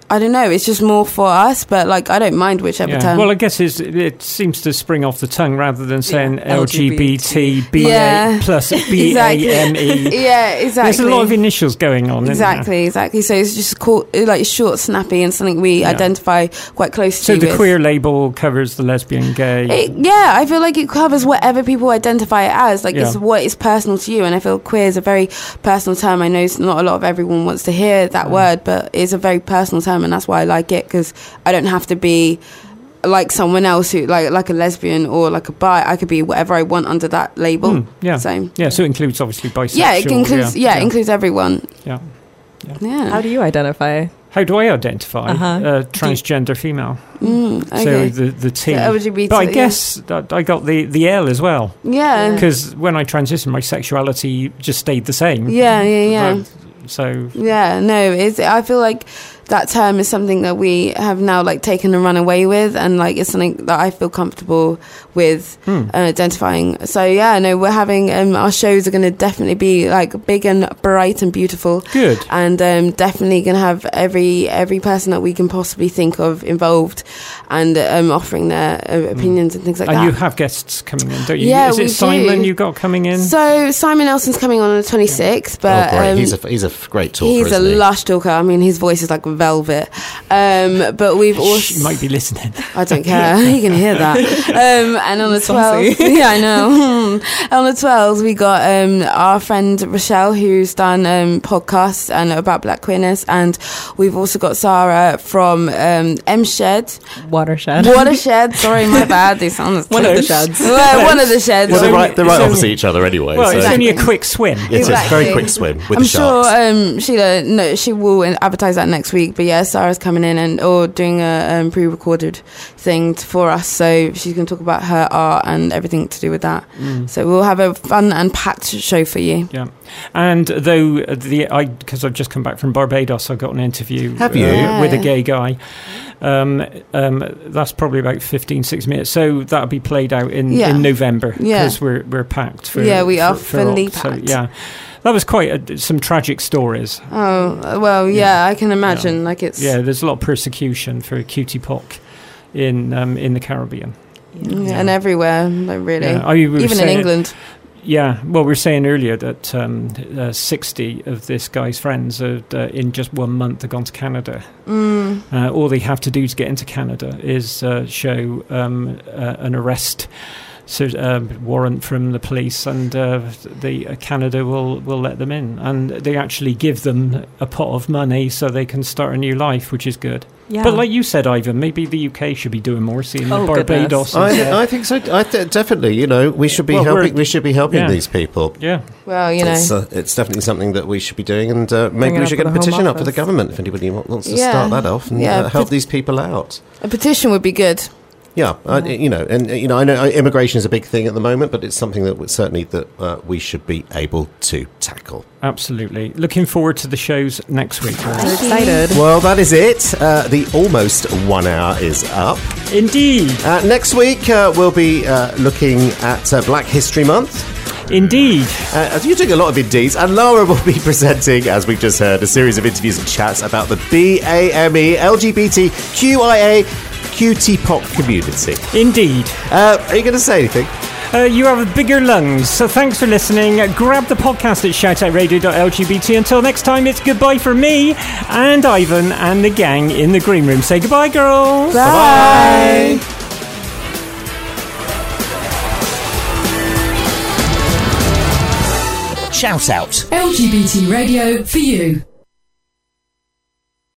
Speaker 5: I don't know, it's just more for us, but like I don't mind whichever term.
Speaker 4: Well, I guess it seems to spring off the tongue rather than saying LGBT, BA plus BAME.
Speaker 5: Yeah, exactly.
Speaker 4: There's a lot of initials going on.
Speaker 5: Exactly. So it's just like short, snappy, and something we identify quite close to.
Speaker 4: So the queer label covers the lesbian, gay.
Speaker 5: I feel like it covers whatever people identify it as. Like it's what is personal to you, and I feel queer is a very personal term. I know not a lot of everyone wants to hear that word, but it's a very personal term. And that's why I like it, because I don't have to be like someone else who like a lesbian or like a bi. I could be whatever I want under that label. So
Speaker 4: it includes obviously bisexual.
Speaker 5: Yeah, it includes it includes everyone.
Speaker 4: Yeah.
Speaker 10: How do you identify?
Speaker 4: How do I identify? Transgender female.
Speaker 5: Okay.
Speaker 4: So the T.
Speaker 5: So LGBT,
Speaker 4: but I guess I got the L as well.
Speaker 5: Yeah.
Speaker 4: Because when I transitioned, my sexuality just stayed the same.
Speaker 5: Yeah.
Speaker 4: So
Speaker 5: I feel like that term is something that we have now like taken and run away with, and like it's something that I feel comfortable with identifying. So we're having our shows are going to definitely be like big and bright and beautiful.
Speaker 4: Good.
Speaker 5: And definitely going to have every person that we can possibly think of involved, and offering their opinions and things like that.
Speaker 4: And you have guests coming in, don't you?
Speaker 5: Yeah,
Speaker 4: Is it Simon you got coming in?
Speaker 5: So Simon Nelson's coming on the 26th, but
Speaker 3: great. He's a great talker.
Speaker 5: He's a lush talker. I mean, his voice is like velvet. But we've also...
Speaker 4: You might be listening.
Speaker 5: I don't care. You can hear that. And on the 12th... Yeah, I know. On the 12th, we got our friend Rochelle, who's done podcasts and about black queerness. And we've also got Sarah from M-Shed. Watershed. Sorry, my bad. They sound
Speaker 10: one of the sheds.
Speaker 5: One of the sheds.
Speaker 3: Well, they're right opposite each other anyway.
Speaker 4: Well, it's only a quick swim.
Speaker 3: It's a very quick swim with the sharks.
Speaker 5: I'm sure she will advertise that next week. But yeah, Sarah's coming in or doing a pre-recorded thing for us. So she's going to talk about her art and everything to do with that. So we'll have a fun and packed show for you.
Speaker 4: Yeah. And though because I've just come back from Barbados, I got an interview
Speaker 3: with
Speaker 4: a gay guy. That's probably about 15-16 minutes. So that'll be played out in November because we're packed for
Speaker 5: we are
Speaker 4: for
Speaker 5: fully
Speaker 4: packed.
Speaker 5: So,
Speaker 4: that was quite some tragic stories.
Speaker 5: Oh well, I can imagine. Like it's
Speaker 4: there's a lot of persecution for cutie pock in the Caribbean.
Speaker 5: And everywhere, like really, even in England.
Speaker 4: Yeah, well, we were saying earlier that 60 of this guy's friends in just 1 month have gone to Canada. All they have to do to get into Canada is show an arrest warrant from the police, and Canada will let them in, and they actually give them a pot of money so they can start a new life, which is good. Yeah. But like you said, Ivan, maybe the UK should be doing more, seeing Barbados.
Speaker 3: I think so. Definitely, we should be helping. We should be helping these people.
Speaker 4: Yeah.
Speaker 5: Well,
Speaker 3: it's definitely something that we should be doing, and maybe we should get a petition up for the government if anybody wants to start that off and help these people out.
Speaker 5: A petition would be good.
Speaker 3: Yeah, I know immigration is a big thing at the moment, but it's something that we should be able to tackle.
Speaker 4: Absolutely. Looking forward to the shows next week.
Speaker 10: I'm excited.
Speaker 3: Well, that is it. The almost 1 hour is up.
Speaker 4: Indeed.
Speaker 3: Next week, we'll be looking at Black History Month.
Speaker 4: Indeed.
Speaker 3: You're doing a lot of indeeds, and Lara will be presenting, as we've just heard, a series of interviews and chats about the BAME LGBTQIA cutie pop community.
Speaker 4: Indeed.
Speaker 3: Are you going to say anything?
Speaker 4: You have bigger lungs, so thanks for listening. Grab the podcast at shoutoutradio.lgbt. Until next time, it's goodbye for me and Ivan and the gang in the green room. Say goodbye, girls.
Speaker 5: Bye.
Speaker 3: Bye.
Speaker 2: Shout out.
Speaker 7: LGBT radio for you.